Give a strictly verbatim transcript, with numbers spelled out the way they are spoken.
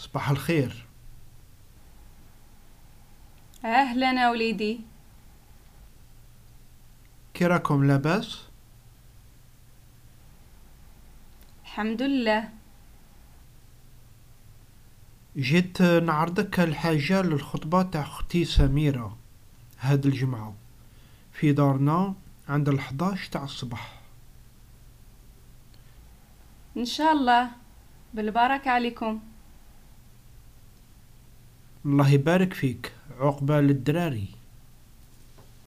صباح الخير. أهلا يا وليدي. كي راكم لاباس؟ الحمد لله. جيت نعرضك الحاجة للخطبة تاع اختي سميرة هاد الجمعة في دارنا عند الحضاش تاع الصبح. إن شاء الله، بالبركة عليكم. الله يبارك فيك، عقبة للدراري.